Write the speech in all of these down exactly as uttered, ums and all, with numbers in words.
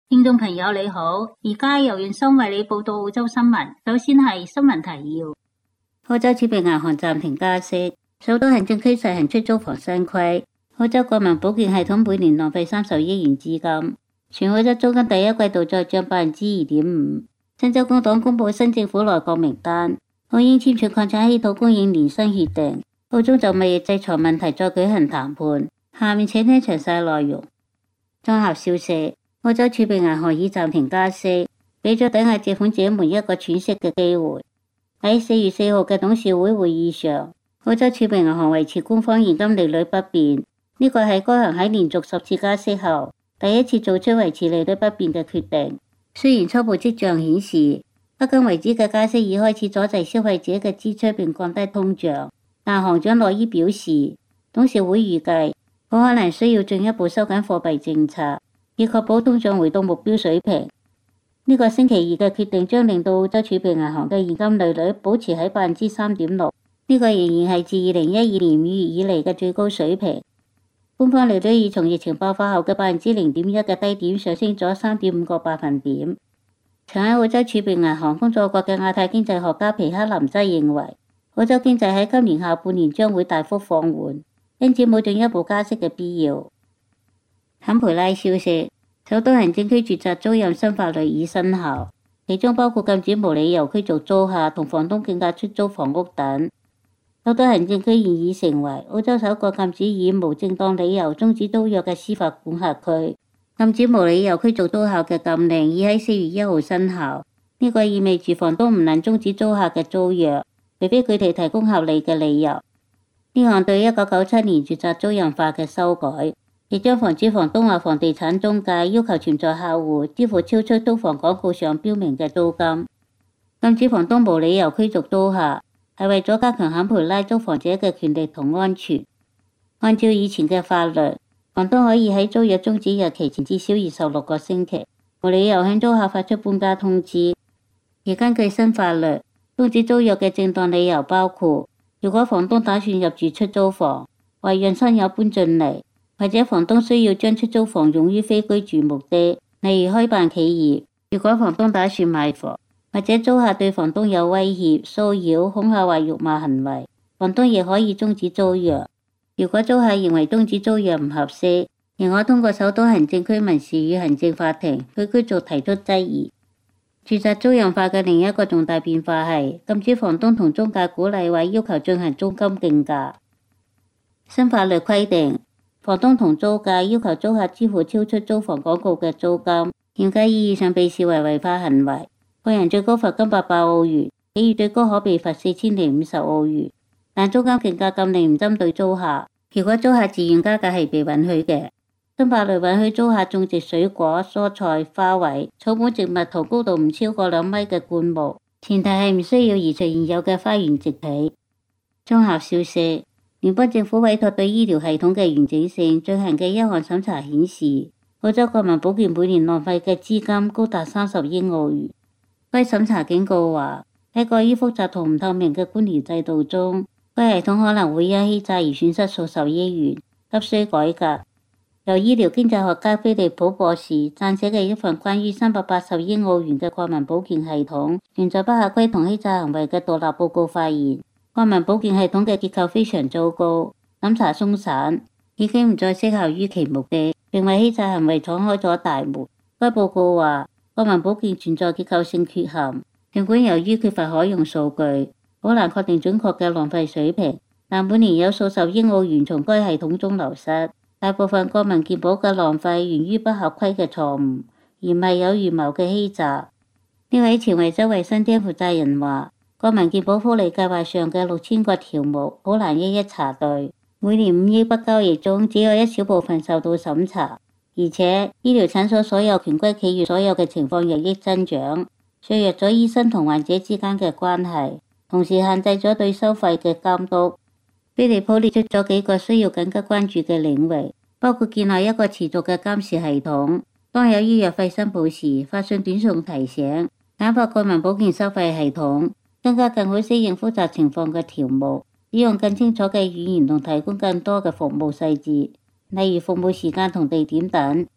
聽眾朋友你好，而家由袁生為你報道澳洲新聞。首先係新聞提要：澳洲儲備銀行暫停加息，首都行政區實行出租房新規，澳洲國民保健系統每年浪費三十億元資金，全澳洲租金第一季度再漲百分之二點五。新州工黨公布新政府內閣名單，澳英簽署礦產稀土供應連新協定，澳中就貿易制裁問題再舉行談判。下面請聽詳細內容。綜合消息。澳洲儲備銀行已暫停加息，俾咗抵押借款者們一個喘息嘅機會。喺四月四號嘅董事會會議上，澳洲儲備銀行維持官方現金利率不變，呢個係該行喺連續十次加息後第一次做出維持利率不變嘅決定。雖然初步跡象顯示，迄今為止嘅加息已開始阻滯消費者嘅支出並降低通脹，但行長諾伊表示，董事會預計好可能需要進一步收緊貨幣政策，以確保通脹回到目標水平。呢個星期二嘅決定將令到澳洲儲備銀行嘅現金利率保持喺百分之三點六，呢個仍然係自二零一二年五月以嚟嘅最高水平。官方利率已從疫情爆發後嘅百分之零點一嘅低點上升咗三點五個百分點。曾喺澳洲儲備銀行工作過嘅亞太經濟學家皮克林則認為，澳洲經濟喺今年下半年將會大幅放緩，因此冇進一步加息嘅必要。坎培拉消息，首都行政區住宅租賃新法律已生效，其中包括禁止無理由驅逐租客同房東競價出租房屋等。首都行政區現已成為澳洲首個禁止以無正當理由終止租約嘅司法管轄區。禁止無理由驅逐租客嘅禁令已喺四月一號生效，呢個意味住房東唔能終止租客嘅租約，除非佢哋提供合理嘅理由。呢項對一九九七年住宅租賃法嘅修改，亦將防止房東或房地產中介要求潛在客戶支付超出租房廣告上標明嘅租金。禁止房東無理由驅逐租客，係為咗加強坎培拉租房者嘅權利同安全。按照以前嘅法律，房東可以喺租約終止日期前至少二十六個星期，無理由向租客發出搬家通知。而根據新法律，終止租約嘅正當理由包括，如果房東打算入住出租房，或讓親友搬進嚟，或者房東需要將出租房用於非居住目的，例如開辦企業；如果房東打算賣房，或者租客對房東有威脅、騷擾、恐嚇或辱罵行為，房東亦可以終止租約。如果租客認為終止租約唔合適，仍可通過首都行政區民事與行政法庭對居族提出質疑。住宅租賃法嘅另一個重大變化係禁止房東同中介鼓勵或要求進行租金競價。新法律規定，房東同租界要求租客支付超出租房廣告嘅租金，嚴格意義上被視為違法行為，個人最高罰金八百澳元，企業最高可被罰四千零五十澳元。但租金競價禁令唔針對租客，如果租客自願加價係被允許嘅。新法律允許租客種植水果、蔬菜、花卉、草本植物同高度唔超過兩米嘅灌木，前提係唔需要移除現有嘅花園植被。綜合消息，聯邦政府委託對醫療系統嘅完整性進行嘅一項審查顯示，澳洲國民保健每年浪費嘅資金高達三十億澳元。該審查警告話，喺過於複雜同唔透明嘅官僚制度中，該系統可能會因欺詐而損失數十億元，急需改革。由醫療經濟學家菲利普博士撰寫嘅一份關於三百八十億澳元嘅國民保健系統存在不合規同欺詐行為嘅獨立報告發現，國民保健系統嘅結構非常糟糕，審查鬆散，已經唔再適合於其目的，並為欺詐行為敞開咗大門。該報告話，國民保健存在結構性缺陷，儘管由於缺乏可用數據，好難確定準確嘅浪費水平，但每年有數十億澳元從該系統中流失。大部分國民健保嘅浪費源於不合規嘅錯誤，而唔係有預謀嘅欺詐。呢位前維州衛生廳負責人話，國民健保福利計劃上嘅六千個條目好難一一查對，每年五億筆交易中只有一小部分受到審查，而且醫療診所所有權歸企業所有嘅情況日益增長，削弱咗醫生同患者之間嘅關係，同時限制咗對收費嘅監督。菲利普列出咗幾個需要緊急關注嘅領域，包括建立一個持續嘅監視系統，當有醫藥費申報時發信短信提醒，簡化國民保健收費系統，增加更好適應複雜情況嘅條目，使用更清楚嘅語言同提供更多嘅服務細節，例如服務時間同地點等。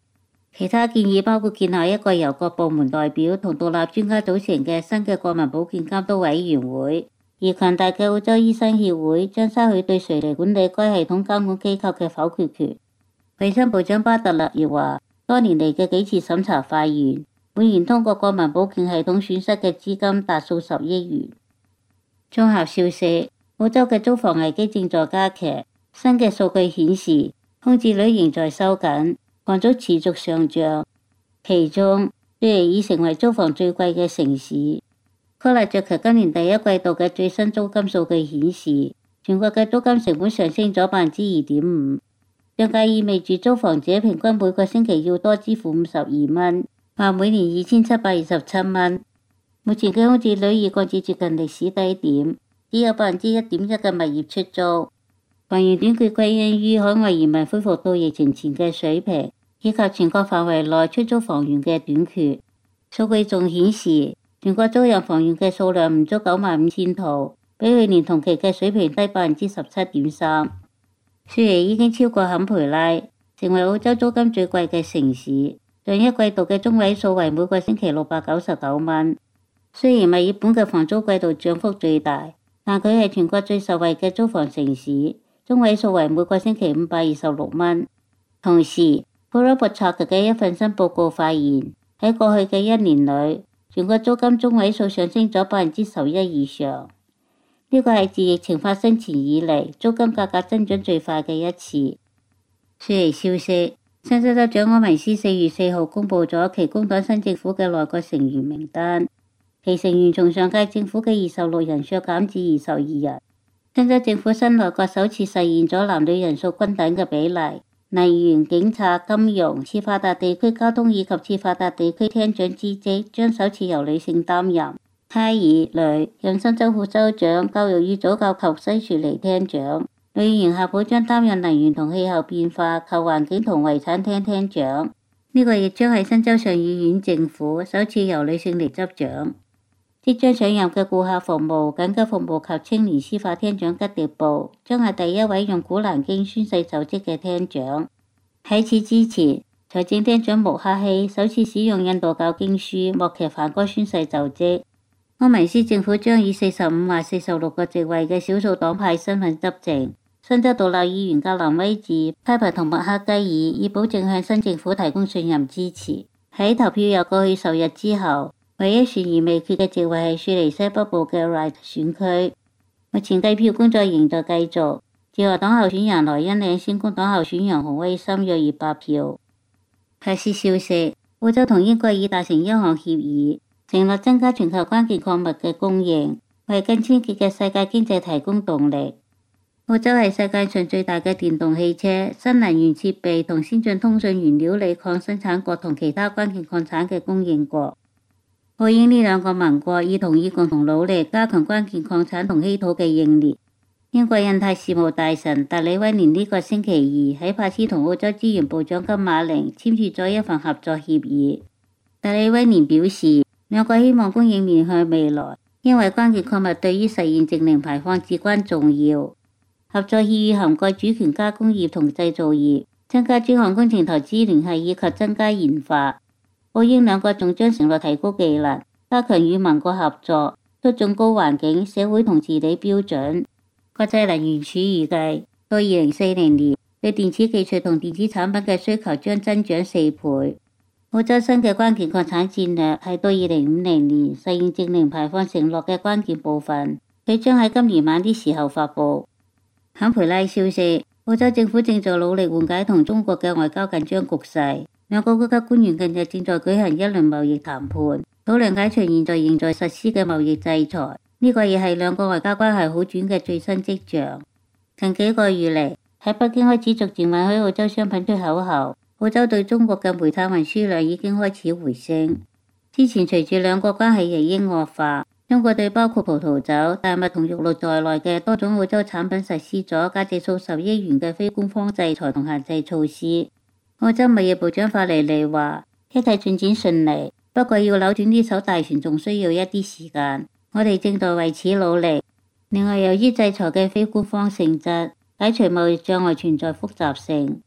其他建議包括建立一個由各部門代表同獨立專家組成嘅新嘅國民保健監督委員會，而強大嘅澳洲醫生協會將失去對誰嚟管理該系統監管機構嘅否決權。衛生部長巴特勒亦話，多年嚟嘅幾次審查發現，每年通過國民保健系統損失嘅資金達數十億元。綜合消息，澳洲嘅租房危機正在加劇，新嘅數據顯示，空置率仍在收緊，房租持續上漲。其中，雪梨已成為租房最貴嘅城市。科勒雀奇今年第一季度嘅最新租金數據顯示，全國嘅租金成本上升咗百分之二點五，更加意味住租房者平均每個星期要多支付五十二蚊，或每年二千七百二十七蚊。目前嘅空置率已降至接近歷史低點，只有百分之一點一嘅物業出租。房源短缺歸因於海外移民恢復到疫情前嘅水平，以及全國範圍內出租房源嘅短缺。數據仲顯示，全國租賃房源嘅數量唔足九萬五千套，比去年同期嘅水平低百分之十七點三。雪梨已經超過坎培拉，成為澳洲租金最貴嘅城市。上一季度嘅中位數為每個星期六百九十九蚊。雖然墨爾本嘅房租季度漲幅最大，但佢係全國最受惠嘅租房城市。中位數為每個星期五百二十六蚊。同時，普羅博察嘅一份新報告發現，喺過去嘅一年裏，全國租金中位數上升咗百分之十一以上。呢個係自疫情發生前以嚟租金價格增長最快嘅一次。雪梨消息，新州州長柯文斯四月四號公布咗其工黨新政府嘅內閣成員名單，其成員從上屆政府嘅二十六人削減至二十二人。新州政府新內閣首次實現咗男女人數均等嘅比例，能源、警察、金融、次發達地區交通以及次發達地區廳長之職將首次由女性擔任。哈爾女任新州副州長、教育與早教及西雪梨廳長，女議員夏普將擔任能源同氣候變化及環境同遺產廳廳長。呢、這個亦將係新州上議院政府首次由女性嚟執掌。即將上任嘅顧客服務、緊急服務及青年司法廳長吉迪布將係第一位用古蘭經宣誓就職嘅廳長。喺此之前，財政廳長穆克希首次使用印度教經書莫騎梵歌宣誓就職。柯文斯政府將以四十五或四十六個席位嘅少數黨派身份執政。新州獨立議員格林威治、派帕同麥克雞爾以保證向新政府提供信任支持。喺投票又過去十日之後，唯一懸而未決嘅席位係雪梨西北部嘅 Ryde 選區。目前計票工作仍在繼續。自由黨候選人萊恩領先工黨候選人洪威森約二百票。核泄消息，澳洲同英國已達成一項協議，承諾增加全球關鍵礦物嘅供應，為更清潔嘅世界經濟提供動力。澳洲係世界上最大嘅電動汽車、新能源設備同先進通訊原料鋰礦生產國同其他關鍵礦產嘅供應國。澳英呢兩個盟國已同意共同努力加強關鍵礦產同稀土嘅應列。英國印太事務大臣達里威廉呢個星期二喺帕斯同澳洲資源部長金馬寧簽署咗一份合作協議。達里威廉表示，兩國希望供應面向未來，因為關鍵礦物對於實現淨零排放至關重要。合作協議涵蓋主權加工業同製造業，增加專項工程投資聯繫以及增加研發。澳英兩國仲將承諾提高技能，加強與盟國合作，推進高環境、社會同治理標準。國際能源署預計，到二零四零年，對電子技術同電子產品嘅需求將增長四倍。澳洲新嘅關鍵礦產戰略係到二零五零年實現淨零排放承諾嘅關鍵部分，佢將喺今年晚啲時候發布。坎培拉消息，澳洲政府正在努力緩解同中國嘅外交緊張局勢。兩個高級官員近日正在舉行一輪貿易談判，討論解除現在仍在實施嘅貿易制裁。呢個亦係兩個外交關係好轉嘅最新跡象。近幾個月嚟，喺北京開始逐漸允許澳洲商品出口後，澳洲對中國嘅煤炭運輸量已經開始回升。之前隨住兩國關係日益惡化，中國對包括葡萄酒、大麥同肉類在內嘅多種澳洲產品實施咗價值數十億元嘅非官方制裁同限制措施。澳洲貿易部長法尼利話：一切進展順利，不過要扭轉呢艘大船仲需要一啲時間，我哋正在為此努力。另外，由於制裁嘅非官方性質，解除貿易障礙存在複雜性。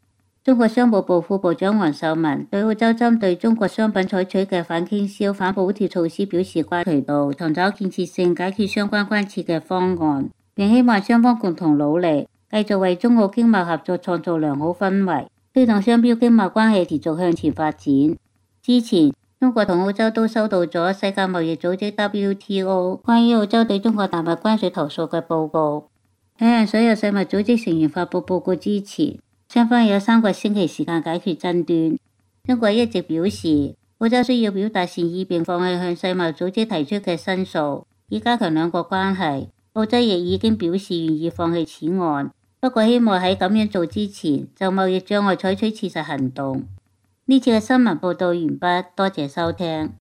中國商務部副部長王受文對澳洲針對中國商品採取嘅反傾銷、反補貼措施表示關注，尋找建設性解決相關關切嘅方案，並希望雙方共同努力，繼續為中澳經貿合作創造良好氛圍，推動雙邊經貿關係持續向前發展。之前，中國同澳洲都收到咗世界貿易組織 W T O 關於澳洲對中國大麥關稅投訴嘅報告。喺向所有世貿組織成員發佈報告之前，雙方有三個星期時間解決爭端。中國一直表示，澳洲需要表達善意並放棄向世貿組織提出嘅申訴，以加強兩國關係。澳洲亦已經表示願意放棄此案，不過希望喺咁樣做之前，就貿易障礙採取切實行動。呢次嘅新聞報道完畢，多謝收聽。